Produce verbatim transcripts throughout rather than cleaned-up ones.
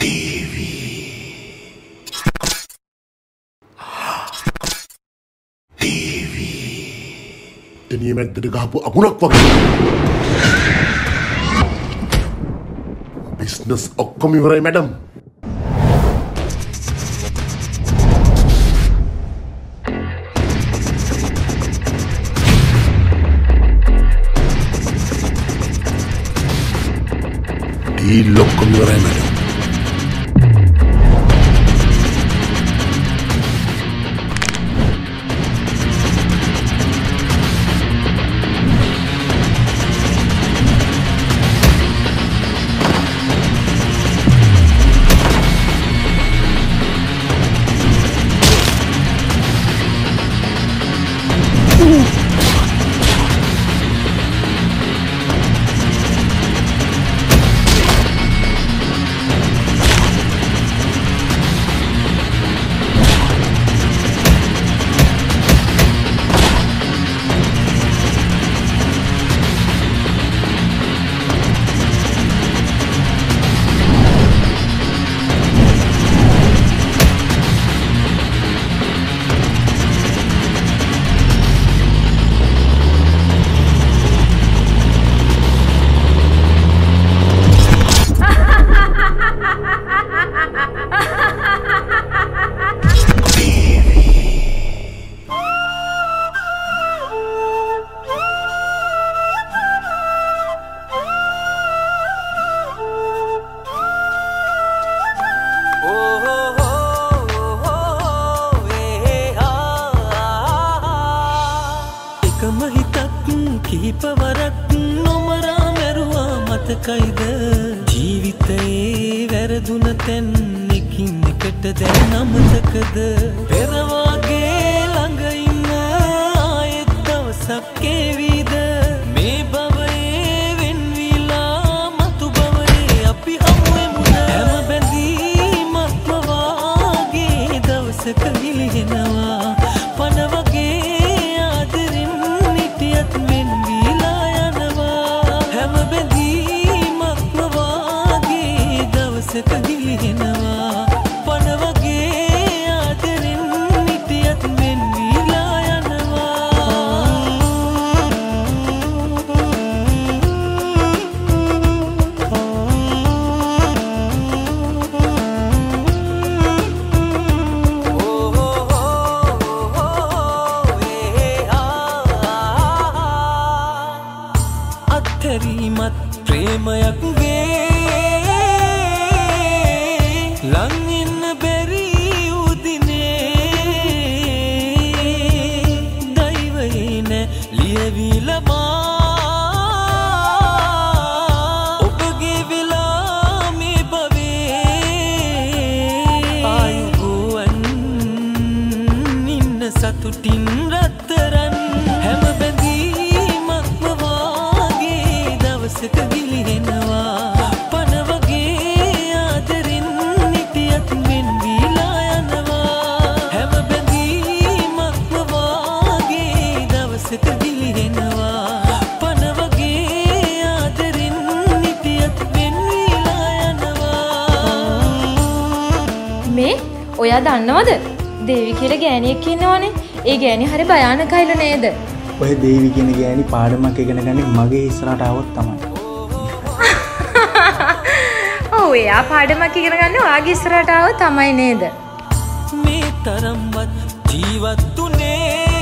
Ini mended gahpu agunak wage. Business okkom iwarai madam. Deal okkom iwarai madam. ඔයා දන්නවද? දේවි කියලා ගෑණියෙක් ඉන්නවනේ. ඒ ගෑණි හරි භයානකයිලු නේද? ඔය දේවි කියන ගෑණි පාඩමක් ඉගෙන ගන්නේ මගේ ඉස්සරහට આવොත් තමයි. ඔව් එයා පාඩමක් ඉගෙන ගන්නේ ඔයාගේ ඉස්සරහට આવොත් තමයි නේද? මේ තරම්වත් ජීවත් උනේ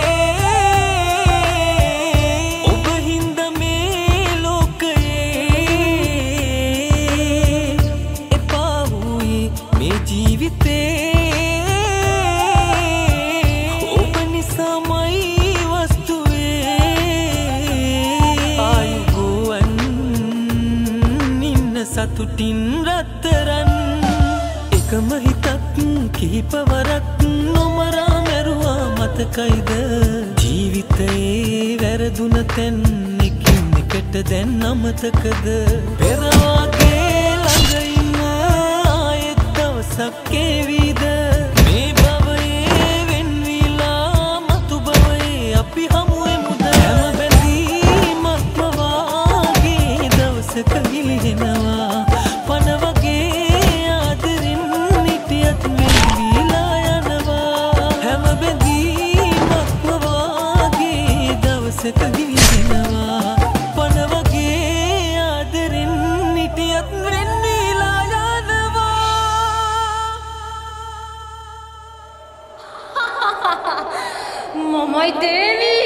ඔබ හින්දා මේ ලෝකයේ එපා වූයේ මේ ජීවිතේ සතුටින් රත්තරන් එකම හිතක් කිහිපවරක් නොමරා මැරුවා මතකයිද ජීවිතයේ වැරදුන තැන් එකින් එකට දැන් අමතකද පෙර වගේ ළඟ ඉන්න ආයෙත් දවසක් එවීද මේ භවයේ වෙන්විලා මතු භවයේ අපි හමුවෙමුද හැම බැඳීමක්ම වාගේ දවසක ගිලිහෙනවා පන වගේ ආදරේ වෙහෙසක ගිලිනවා පන වගේ ආදරෙන් නිටියත් වෙන්නීලා යනවා මමයි දේවී